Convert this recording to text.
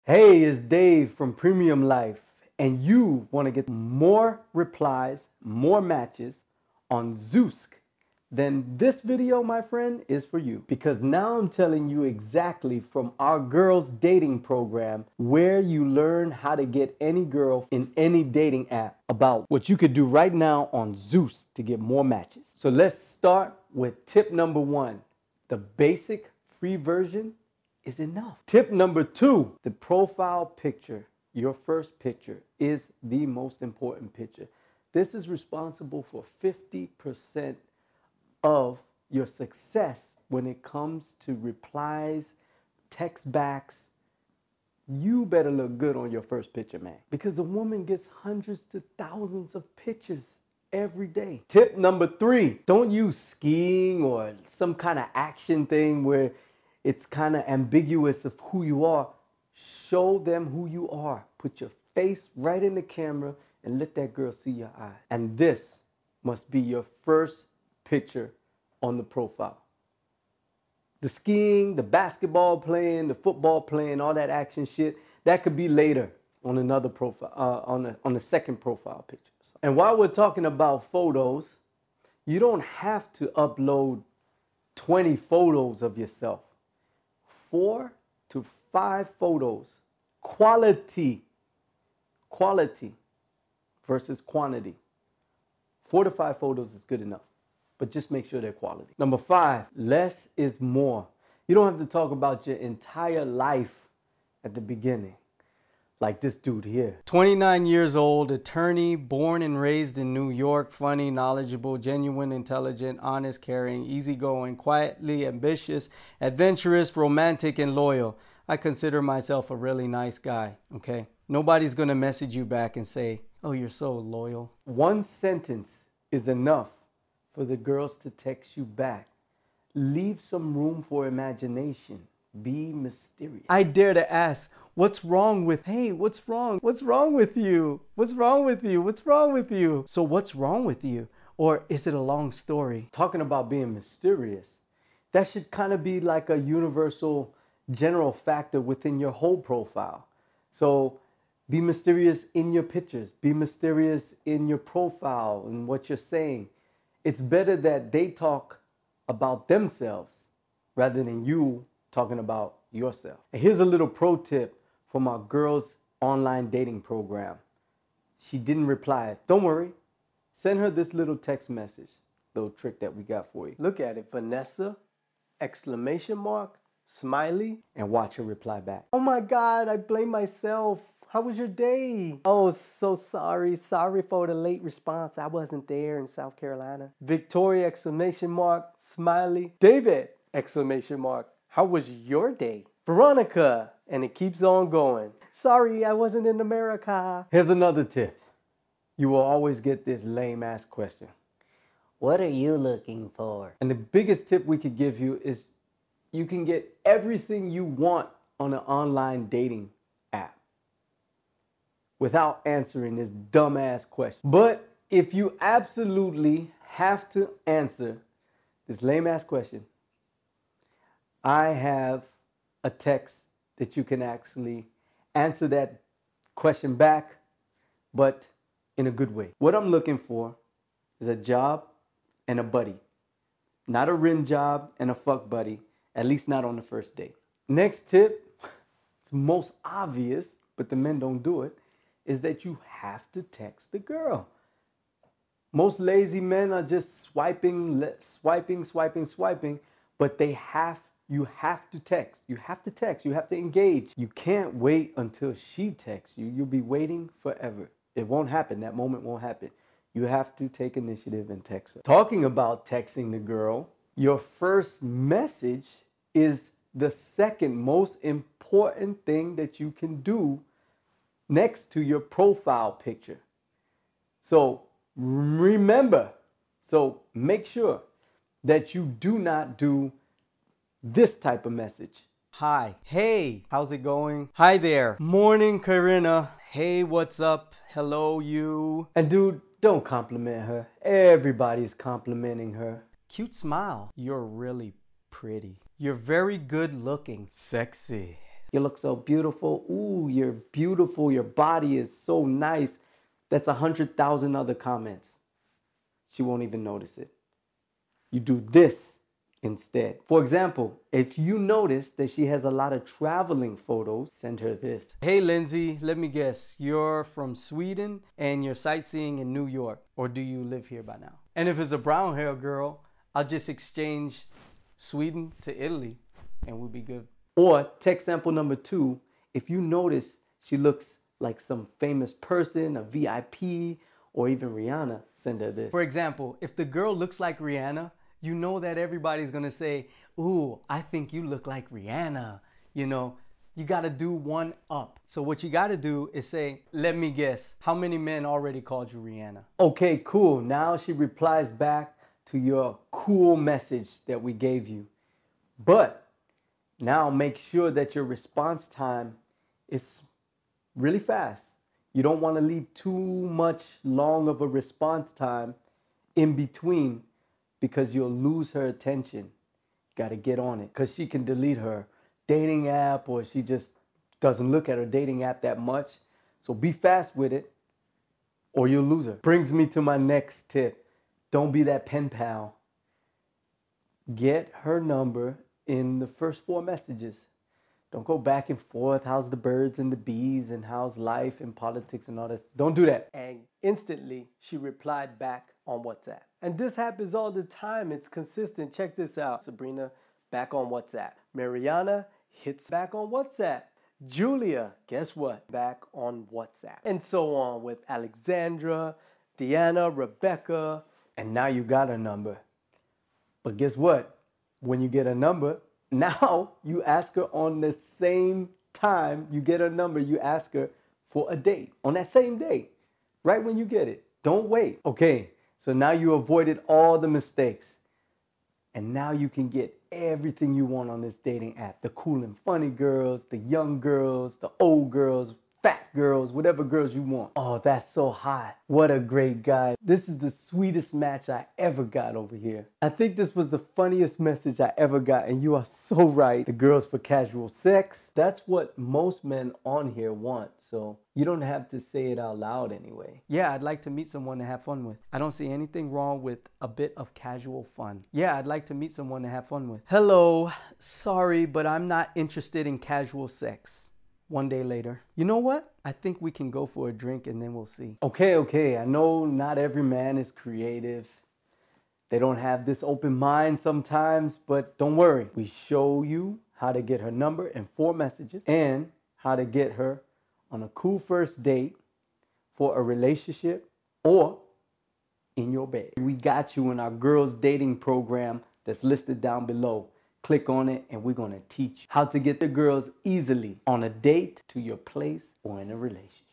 Hey, it's Dave from Premium Life, and you want to get more replies, more matches on Zoosk, then this video, my friend, is for you. Because now I'm telling you exactly from our girls dating program where you learn how to get any girl in any dating app about what you could do right now on Zeus to get more matches. So let's start with tip number one. The basic free version is enough. Tip number two, the profile picture, your first picture, is the most important picture. This is responsible for 50% of your success when it comes to replies, text backs. You better look good on your first picture, man, because the woman gets hundreds to thousands of pictures every day. Tip number three, don't use skiing or some kind of action thing where it's kind of ambiguous of who you are. Show them who you are. Put your face right in the camera and let that girl see your eye. And this must be your first picture on the profile. The skiing, the basketball playing, the football playing, all that action shit, that could be later on another profile, on the second profile picture. And while we're talking about photos, you don't have to upload 20 photos of yourself. 4 to 5 photos. Quality versus quantity. 4 to 5 photos is good enough, but just make sure they're quality. Number 5, less is more. You don't have to talk about your entire life at the beginning. Like this dude here. 29 years old, attorney, born and raised in New York, funny, knowledgeable, genuine, intelligent, honest, caring, easygoing, quietly ambitious, adventurous, romantic, and loyal. I consider myself a really nice guy, okay? Nobody's gonna message you back and say, oh, you're so loyal. One sentence is enough for the girls to text you back. Leave some room for imagination. Be mysterious. I dare to ask, what's wrong with, hey, what's wrong? What's wrong with you? What's wrong with you? What's wrong with you? So what's wrong with you? Or is it a long story? Talking about being mysterious, that should kind of be like a universal general factor within your whole profile. So be mysterious in your pictures. Be mysterious in your profile and what you're saying. It's better that they talk about themselves rather than you talking about yourself. And here's a little pro tip from our girls' online dating program. She didn't reply. Don't worry. Send her this little text message. Little trick that we got for you. Look at it. Vanessa, exclamation mark, smiley, and watch her reply back. Oh my God, I blame myself. How was your day? Oh, so sorry. Sorry for the late response. I wasn't there in South Carolina. Victoria, exclamation mark, smiley. David, exclamation mark. How was your day? Veronica, and it keeps on going. Sorry, I wasn't in America. Here's another tip. You will always get this lame ass question. What are you looking for? And the biggest tip we could give you is you can get everything you want on an online dating app without answering this dumbass question. But if you absolutely have to answer this lame ass question, I have a text that you can actually answer that question back, but in a good way. What I'm looking for is a job and a buddy. Not a rim job and a fuck buddy, at least not on the first date. Next tip, it's most obvious, but the men don't do it, is that you have to text the girl. Most lazy men are just swiping, but you have to text. You have to text. You have to engage. You can't wait until she texts you. You'll be waiting forever. It won't happen. That moment won't happen. You have to take initiative and text her. Talking about texting the girl, your first message is the second most important thing that you can do next to your profile picture. So remember, so make sure that you do not do this type of message. Hi. Hey, how's it going? Hi there. Morning, Karina. Hey, what's up? Hello, you. And dude, don't compliment her. Everybody's complimenting her. Cute smile. You're really pretty. You're very good looking. Sexy. You look so beautiful. Ooh, you're beautiful. Your body is so nice. That's 100,000 other comments. She won't even notice it. You do this instead. For example, if you notice that she has a lot of traveling photos, send her this. Hey Lindsay, let me guess, you're from Sweden and you're sightseeing in New York, or do you live here by now? And if it's a brown hair girl, I'll just exchange Sweden to Italy and we'll be good. Or text sample number 2, if you notice she looks like some famous person, a VIP, or even Rihanna, send her this. For example, if the girl looks like Rihanna, you know that everybody's gonna say, ooh, I think you look like Rihanna. You know, you gotta do one up. So what you gotta do is say, let me guess, how many men already called you Rihanna? Okay, cool. Now she replies back to your cool message that we gave you. But now make sure that your response time is really fast. You don't want to leave too much long of a response time in between because you'll lose her attention. Got to get on it because she can delete her dating app or she just doesn't look at her dating app that much. So be fast with it or you'll lose her. Brings me to my next tip. Don't be that pen pal. Get her number in the first 4 messages. Don't go back and forth. How's the birds and the bees and how's life and politics and all that. Don't do that. And instantly she replied back on WhatsApp. And this happens all the time. It's consistent. Check this out. Sabrina back on WhatsApp. Mariana hits back on WhatsApp. Julia, guess what? Back on WhatsApp. And so on with Alexandra, Deanna, Rebecca. And now you got her number. But guess what? When you get a number, now you ask her on the same time you get her number, you ask her for a date on that same day, right when you get it. Don't wait. Okay, so now you avoided all the mistakes. And now you can get everything you want on this dating app. The cool and funny girls, the young girls, the old girls, fat girls, whatever girls you want. Oh, that's so hot. What a great guy. This is the sweetest match I ever got over here. I think this was the funniest message I ever got, and you are so right. The girls for casual sex. That's what most men on here want, so you don't have to say it out loud anyway. Yeah, I'd like to meet someone to have fun with. I don't see anything wrong with a bit of casual fun. Yeah, I'd like to meet someone to have fun with. Hello, sorry, but I'm not interested in casual sex. 1 day later, you know what? I think we can go for a drink and then we'll see. Okay. I know not every man is creative. They don't have this open mind sometimes, but don't worry. We show you how to get her number in 4 messages and how to get her on a cool first date for a relationship or in your bed. We got you in our girls dating program that's listed down below. Click on it and we're gonna teach you how to get the girls easily on a date, to your place, or in a relationship.